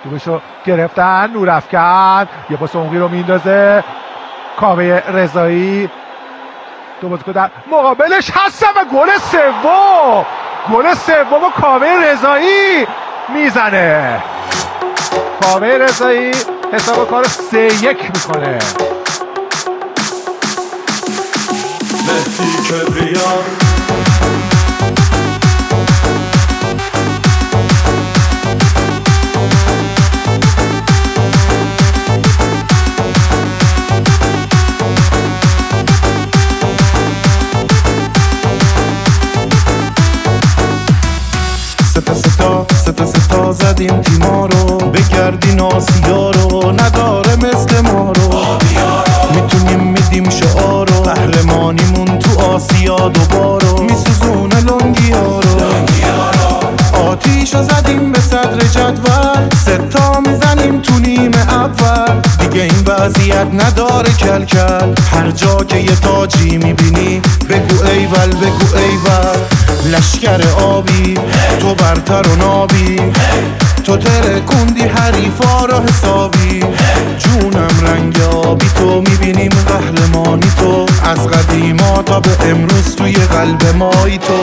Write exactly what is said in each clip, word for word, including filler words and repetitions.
توبشو گرفتن، نورافکن یه پاس عمقی رو میندازه، کاوه رضایی دو بازیکن در مقابلش هستن و گل سوم گل سوم کاوه رضایی میزنه. کاوه رضایی حساب کار سه یک میکنه. مهدی کبریان ستا ستا ستا ستا زدیم تیما رو، بگردین آسیا رو، نداره مثل ما رو، میتونیم میدیم شعار رو، قهرمانیمون تو آسیا دوبارو، میسوزونه لنگیا رو، آتیشو زدیم به صدر جدول، ستا میزنیم تو نیمه اول، دیگه این وضعیت نداره کل کل، هر جا که یه تاجی میبینی بگو ایول بگو ایول. لشکر آبی تو برتر و نابی، تو ترکوندی حریفا رو حسابی، جونم رنگ آبی تو میبینیم قهرمانی تو، از قدیما تا به امروز توی قلب مایی تو.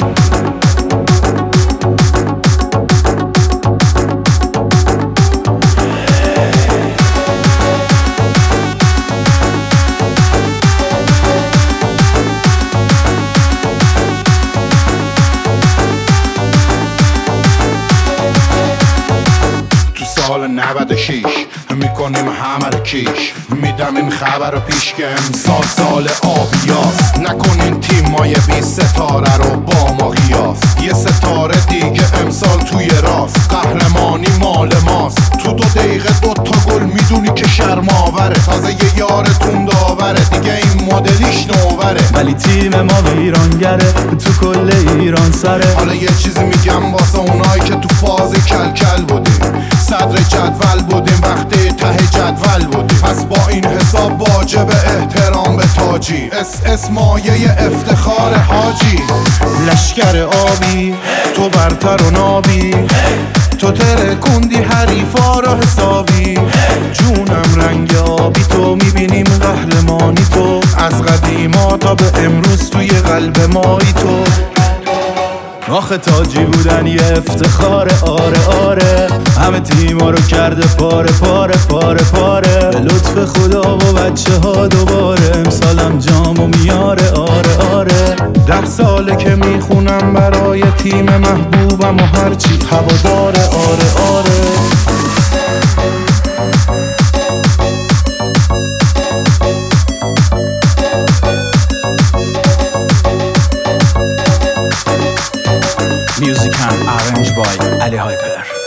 سال نود و شیش میکنیم همه رو کیش، میدم این خبر رو پیش که امسال سال آبیاست، نکنین تیمای بی ستاره رو با ما قیاس، یه ستاره دیگه امسال توی راست، قهرمانی مال ماست، تو دو دقیقه دو تا گل میدونی که شرماوره، تازه یه یارتون داوره، دیگه این مدلیش نوبره، ولی تیم ما ویرانگره تو کل ایران سره. حالا یه چیزی میگم واسه اونایی که تو فاز کل کل بودیم، صدر جدول بودیم وقتی ته جدول بودیم، پس با این حساب واجب احترام به تاجی، اس اس مایه افتخار حاجی. لشکر آبی تو برتر و نابی، تو ترکوندی حریفا رو حسابی، جونم رنگ آبی تو میبینیم قهرمانی تو، از قدیما تا به امروز توی قلب مایی تو. آخه تاجی بودن یه افتخاره، آره آره، همه تیما رو کرده پاره پاره پاره پاره، به لطف خدا و بچه ها دوباره امسالم جامو میاره، آره آره. ده ساله که میخونم برای تیم محبوبم و هرچی هواداره، آره آره. Music and arranged by Ali Hyper.